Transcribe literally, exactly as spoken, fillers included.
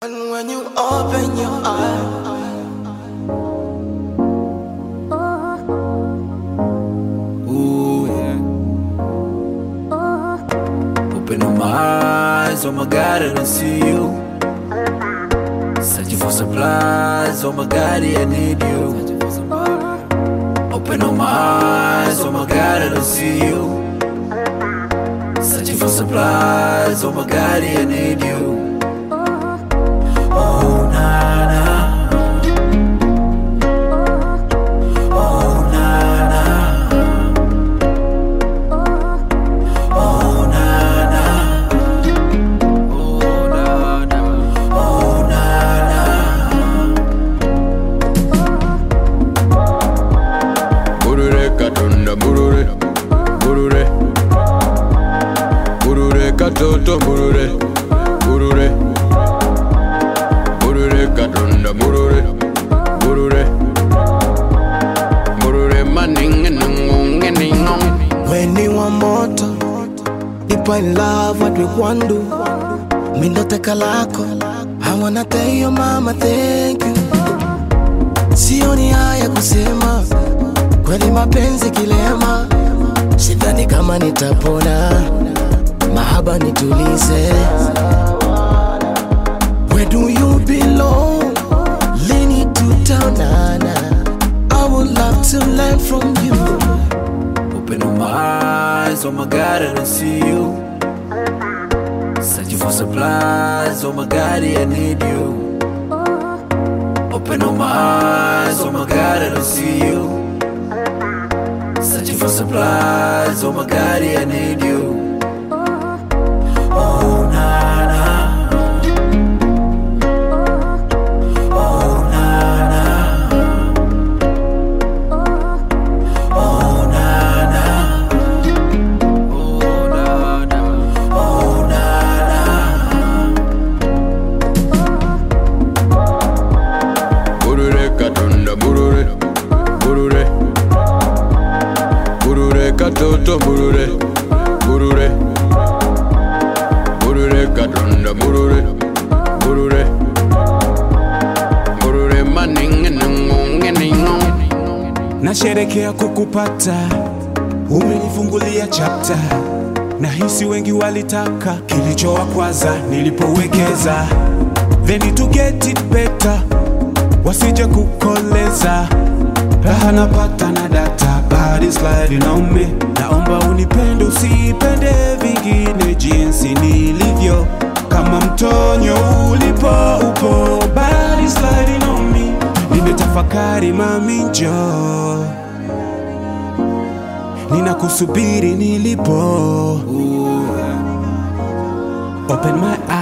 And when you open your eyes, ooh yeah. Open up my eyes, oh my God, I don't see you. Searching for supplies, oh my God, I need you. Open up my eyes, oh my God, I don't see you. Searching for supplies, oh my God, I need you. Oh na na, oh na na, oh na na, oh na na, oh na na. Burure katunda burure, burure, burure katoto burure, burure. Katunda burure, burure, burure maning nung nung. When you want moto, people in love what we want do. Me no take a lako. I wanna tell your mama thank you. Sioni haya kusema, kweli mapenzi kilema. Sidhani kama nitapona, mahaba nitulize. Where do you belong? Leaning to town, nana. I would love to learn from you. Open up my eyes, oh my God, I don't see you. Searching for supplies, oh my God, I need you. Open up my eyes, oh my God, I don't see you. Searching for supplies, oh my God, I need you. Oh na na. Katoto burure, burure, burure katunda burure, burure, burure maning nung nung. Nasherekea kukupata, umenifungulia chapter. Nahisi wengi walitaka kilichowakwaza nilipowekeza. They need to get it better, wasije kukoleza. Raha napata na data, body sliding on me. Naomba unipende usipende vingine jinsi nilivyo. Kama mtonyo ulipo upo, body sliding on me. Nimetafakari mami njoo, ninakusubiri nilipo. Open my eyes.